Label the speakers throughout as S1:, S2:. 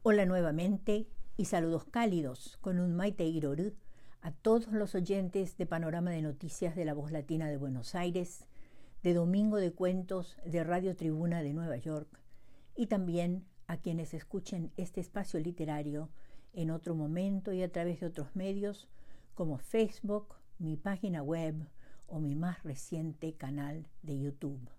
S1: Hola nuevamente y saludos cálidos con un Maite Iroru a todos los oyentes de Panorama de Noticias de la Voz Latina de Buenos Aires, de Domingo de Cuentos de Radio Tribuna de Nueva York y también a quienes escuchen este espacio literario en otro momento y a través de otros medios como Facebook, mi página web o mi más reciente canal de YouTube.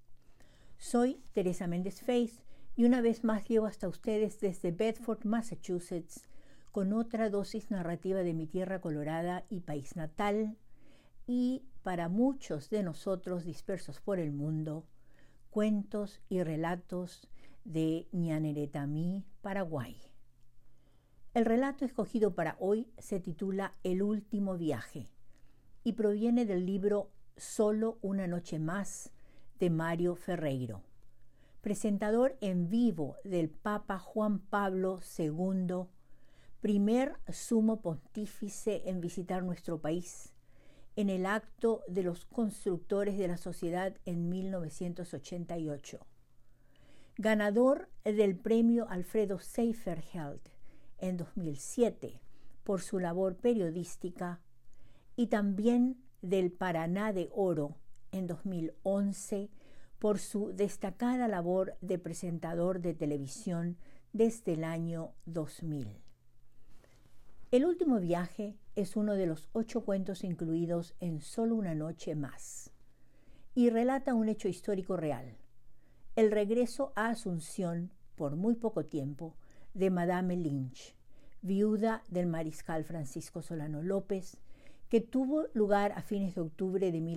S1: Soy Teresa Méndez Feiz y una vez más llego hasta ustedes desde Bedford, Massachusetts, con otra dosis narrativa de mi tierra colorada y país natal, y para muchos de nosotros dispersos por el mundo, cuentos y relatos de Ñaneretami, Paraguay. El relato escogido para hoy se titula El último viaje y proviene del libro Solo una noche más de Mario Ferreiro, presentador en vivo del Papa Juan Pablo II, primer sumo pontífice en visitar nuestro país, en el acto de los constructores de la sociedad en 1988. Ganador del premio Alfredo Seyferthield en 2007 por su labor periodística y también del Paraná de Oro en 2011 por su destacada labor de presentador de televisión desde el año 2000. El último viaje es uno de los 8 cuentos incluidos en Solo una noche más y relata un hecho histórico real: el regreso a Asunción por muy poco tiempo de Madame Lynch, viuda del mariscal Francisco Solano López, que tuvo lugar a fines de octubre de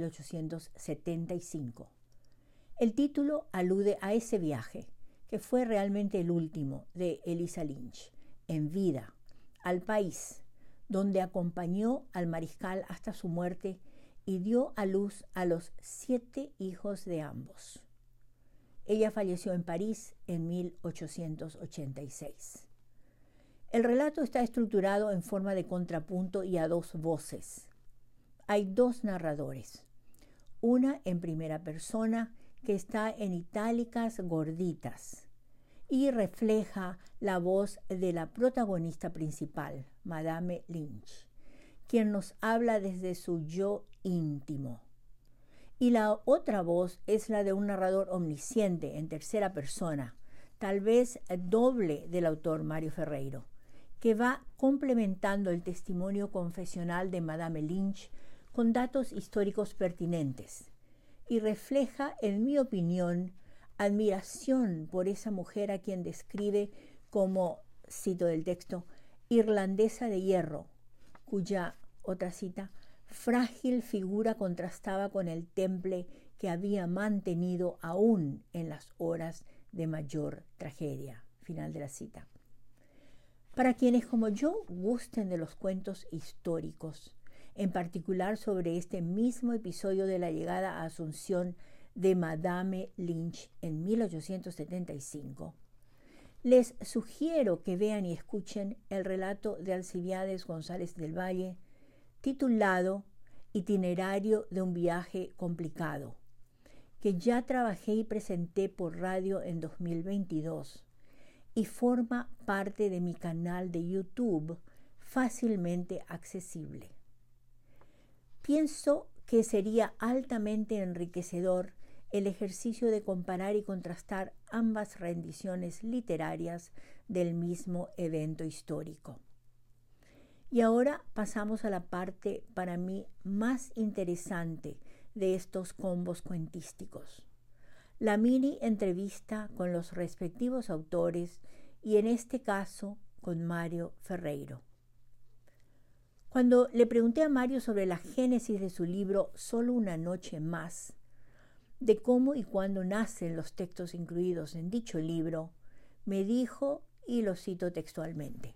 S1: 1875. El título alude a ese viaje, que fue realmente el último de Elisa Lynch, en vida, al país, donde acompañó al mariscal hasta su muerte y dio a luz a los 7 hijos de ambos. Ella falleció en París en 1886. El relato está estructurado en forma de contrapunto y a 2 voces. Hay 2 narradores, una en primera persona que está en itálicas gorditas y refleja la voz de la protagonista principal, Madame Lynch, quien nos habla desde su yo íntimo. Y la otra voz es la de un narrador omnisciente en tercera persona, tal vez doble del autor Mario Ferreiro, que va complementando el testimonio confesional de Madame Lynch con datos históricos pertinentes y refleja, en mi opinión, admiración por esa mujer a quien describe como, cito del texto, irlandesa de hierro, cuya, otra cita, frágil figura contrastaba con el temple que había mantenido aún en las horas de mayor tragedia. Final de la cita. Para quienes como yo gusten de los cuentos históricos, en particular sobre este mismo episodio de la llegada a Asunción de Madame Lynch en 1875, les sugiero que vean y escuchen el relato de Alcibiades González del Valle, titulado Itinerario de un viaje complicado, que ya trabajé y presenté por radio en 2022 y forma parte de mi canal de YouTube, fácilmente accesible. Pienso que sería altamente enriquecedor el ejercicio de comparar y contrastar ambas rendiciones literarias del mismo evento histórico. Y ahora pasamos a la parte para mí más interesante de estos combos cuentísticos: la mini entrevista con los respectivos autores y en este caso con Mario Ferreiro. Cuando le pregunté a Mario sobre la génesis de su libro Solo una noche más, de cómo y cuándo nacen los textos incluidos en dicho libro, me dijo, y lo cito textualmente: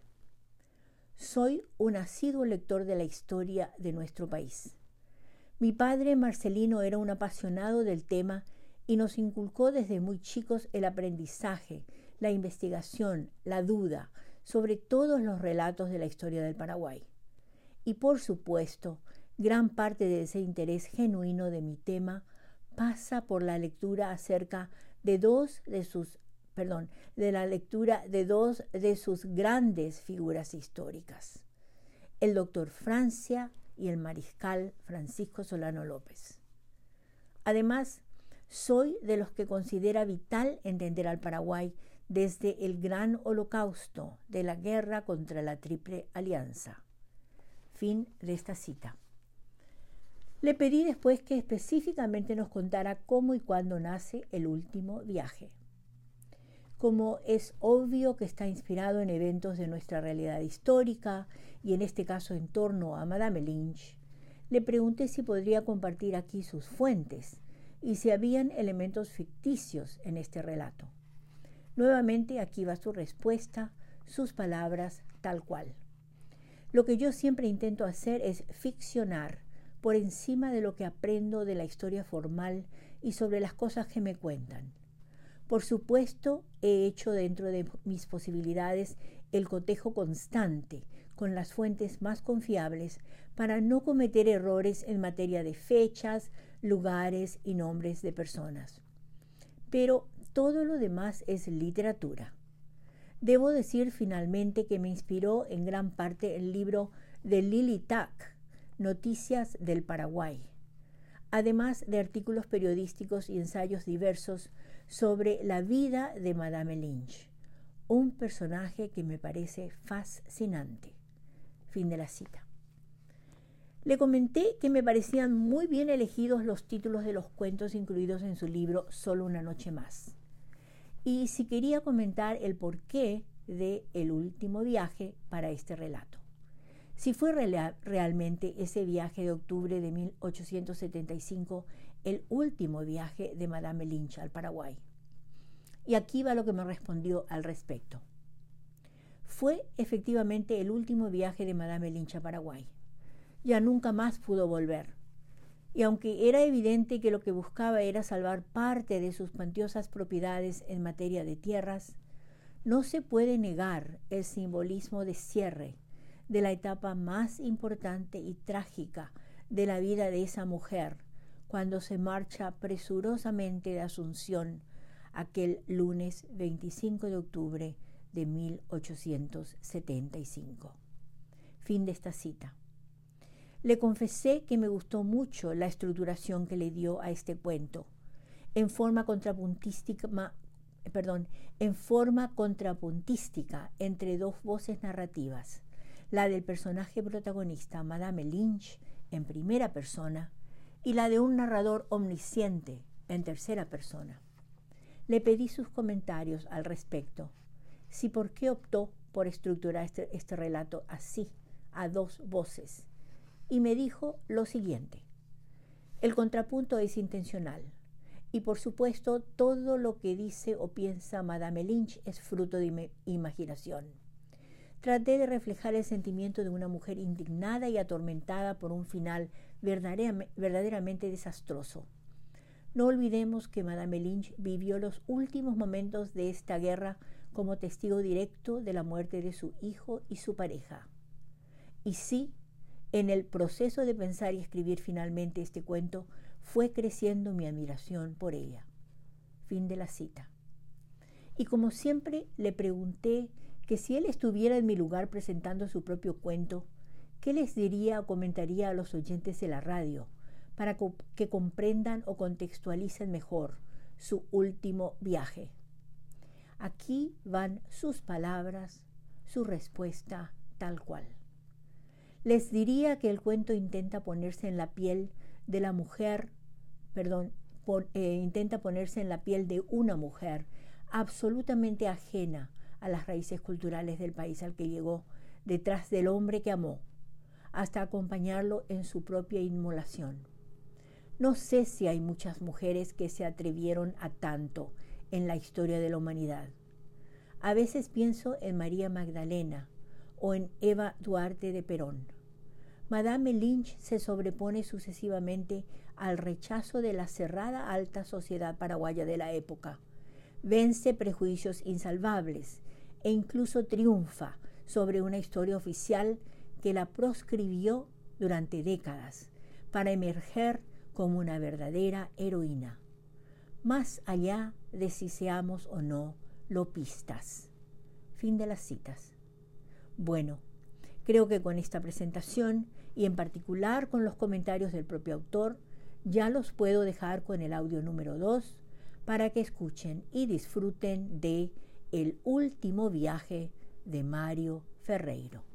S1: soy un asiduo lector de la historia de nuestro país. Mi padre Marcelino era un apasionado del tema y nos inculcó desde muy chicos el aprendizaje, la investigación, la duda sobre todos los relatos de la historia del Paraguay. Y por supuesto, gran parte de ese interés genuino de mi tema pasa por la lectura acerca de 2 de sus de la lectura de dos de sus grandes figuras históricas, el doctor Francia y el mariscal Francisco Solano López. Además, soy de los que considera vital entender al Paraguay desde el gran holocausto de la guerra contra la Triple Alianza. Fin de esta cita. Le pedí después que específicamente nos contara cómo y cuándo nace el último viaje. Como es obvio que está inspirado en eventos de nuestra realidad histórica y en este caso en torno a Madame Lynch, le pregunté si podría compartir aquí sus fuentes y si habían elementos ficticios en este relato. Nuevamente aquí va su respuesta, sus palabras tal cual. Lo que yo siempre intento hacer es ficcionar por encima de lo que aprendo de la historia formal y sobre las cosas que me cuentan. Por supuesto, he hecho dentro de mis posibilidades el cotejo constante con las fuentes más confiables para no cometer errores en materia de fechas, lugares y nombres de personas. Pero todo lo demás es literatura. Debo decir finalmente que me inspiró en gran parte el libro de Lily Tack, Noticias del Paraguay, además de artículos periodísticos y ensayos diversos sobre la vida de Madame Lynch, un personaje que me parece fascinante. Fin de la cita. Le comenté que me parecían muy bien elegidos los títulos de los cuentos incluidos en su libro Solo una noche más, y si quería comentar el porqué de El último viaje para este relato. Si fue realmente ese viaje de octubre de 1875 el último viaje de Madame Lynch al Paraguay. Y aquí va lo que me respondió al respecto. Fue efectivamente el último viaje de Madame Lynch a Paraguay. Ya nunca más pudo volver. Y aunque era evidente que lo que buscaba era salvar parte de sus cuantiosas propiedades en materia de tierras, no se puede negar el simbolismo de cierre de la etapa más importante y trágica de la vida de esa mujer cuando se marcha presurosamente de Asunción aquel lunes 25 de octubre de 1875. Fin de esta cita. Le confesé que me gustó mucho la estructuración que le dio a este cuento, en forma contrapuntística entre dos voces narrativas, la del personaje protagonista, Madame Lynch, en primera persona, y la de un narrador omnisciente, en tercera persona. Le pedí sus comentarios al respecto, si por qué optó por estructurar este relato así, a dos voces, y me dijo lo siguiente: el contrapunto es intencional, y por supuesto todo lo que dice o piensa Madame Lynch es fruto de mi imaginación. Traté de reflejar el sentimiento de una mujer indignada y atormentada por un final verdaderamente desastroso. No olvidemos que Madame Lynch vivió los últimos momentos de esta guerra como testigo directo de la muerte de su hijo y su pareja. Y sí, en el proceso de pensar y escribir finalmente este cuento, fue creciendo mi admiración por ella. Fin de la cita. Y como siempre le pregunté que si él estuviera en mi lugar presentando su propio cuento, ¿qué les diría o comentaría a los oyentes de la radio para que comprendan o contextualicen mejor su último viaje? Aquí van sus palabras, su respuesta tal cual. Les diría que el cuento intenta ponerse en la piel de la mujer, intenta ponerse en la piel de una mujer absolutamente ajena a las raíces culturales del país al que llegó, detrás del hombre que amó, hasta acompañarlo en su propia inmolación. No sé si hay muchas mujeres que se atrevieron a tanto en la historia de la humanidad. A veces pienso en María Magdalena o en Eva Duarte de Perón. Madame Lynch se sobrepone sucesivamente al rechazo de la cerrada alta sociedad paraguaya de la época, vence prejuicios insalvables e incluso triunfa sobre una historia oficial que la proscribió durante décadas para emerger como una verdadera heroína, más allá de si seamos o no lopistas. Fin de las citas. Bueno, creo que con esta presentación, y en particular con los comentarios del propio autor, ya los puedo dejar con el audio número 2 para que escuchen y disfruten de El último viaje de Mario Ferreiro.